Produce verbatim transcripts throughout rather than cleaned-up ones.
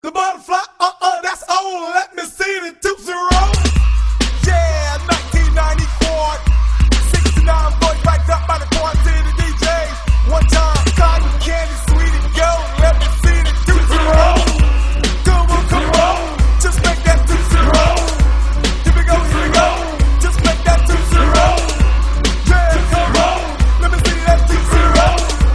The butterfly, uh-uh, that's old. Let me see the Tootsie Roll. Yeah, nineteen ninety-four, sixty-nine boys backed up by the quarantine D Js. One time, cotton candy, sweet and gold. Let me see the Tootsie Roll. Come on, come on, just make that Tootsie Roll. Here we go, here we go, just make that Tootsie Roll. Yeah, come on, let me see that Tootsie Roll.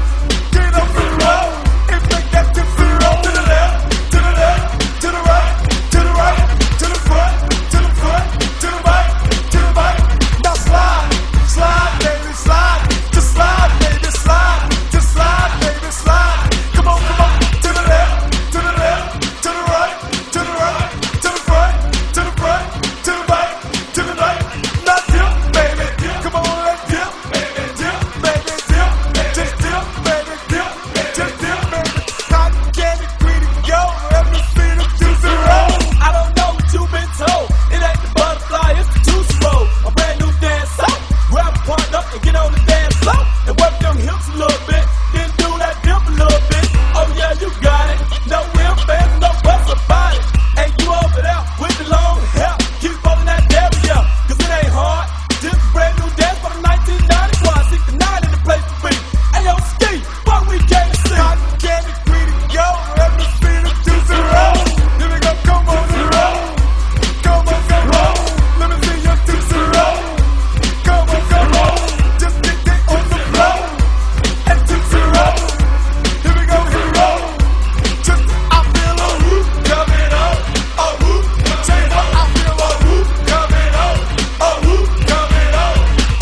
Get up and roll, and make that Tootsie Roll. To the left, to the left, to the right, to the right, to the front, to the front, to the right, to the right. Now slide, slide, baby, slide. Just slide, baby, slide. Just slide, baby, slide. Come on, come on. To the left, to the left, to the right, to the right, to the front, to the front, to the right, to the right. Now dip, baby, dip. Come on, let's dip, baby, dip, baby, dip. Just dip, baby, dip, just dip, baby. Cotton candy, greedy, go. Let me see the Tootsie Roll. I don't know what you've been told. It ain't the butterfly, it's the Tootsie Roll. A brand new dance song. Grab a partner and get on the dance floor. And work them hips a little bit. Then do that dip a little bit. Oh yeah, you got it. No real fans, no fuss about it. And you over there with the long hair. Keep holding that area, cause it ain't hard. Just a brand new dance for the nineteen ninety-one. sixty-nine in the place to be. Hey yo, Ski, what we came to see? Cotton candy, greedy, go. Let me see the Tootsie Roll. Here we go, come on, Tootsie Roll. Come on, come on. Let me see your Tootsie Roll. Come on, come on. Just get that on the floor. And Tootsie Roll. Here we go, here we go. Just I feel a whoop coming up, a whoop. Tell you what, I feel a whoop coming up, a whoop coming up.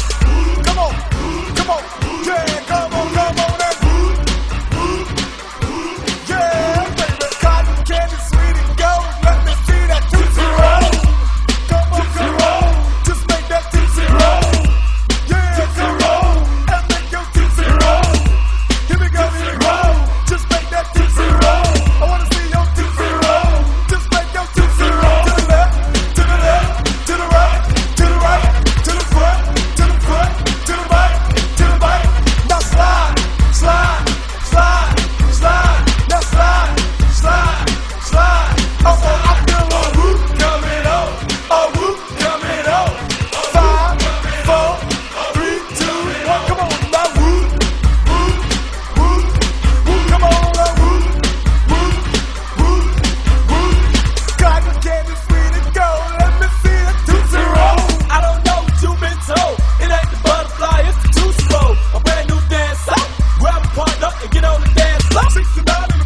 Come on, come on, yeah, come on, come on, that whoop, whoop, whoop. Yeah, baby, cotton candy, sweet and gold. Let me see that Tootsie Roll. Come on, come on, just make that Tootsie Roll. Yeah, Tootsie Roll, and make your Tootsie Roll. Here we go, here we go, just make that Tootsie Roll. I wanna see your Tootsie Roll. Just make your Tootsie Roll. To the left, to the left, to the right, to the right, to the front, to the front, to the right, to the right. Now slide, slide, slide, slide. Now slide, slide, slide. Oh, oh, I feel a whoop coming up, a whoop coming up. Five, four, three, two, one. Come on, now whoop, whoop, whoop, whoop. Come on, now whoop, whoop, whoop, whoop. Cotton candy, sweet and gold. Let me see the Tootsie Roll. I don't know what you've been told. It ain't the butterfly, it's the Tootsie Roll. A brand new dance song. Grab a partner and get on the dance floor. sixty-nine in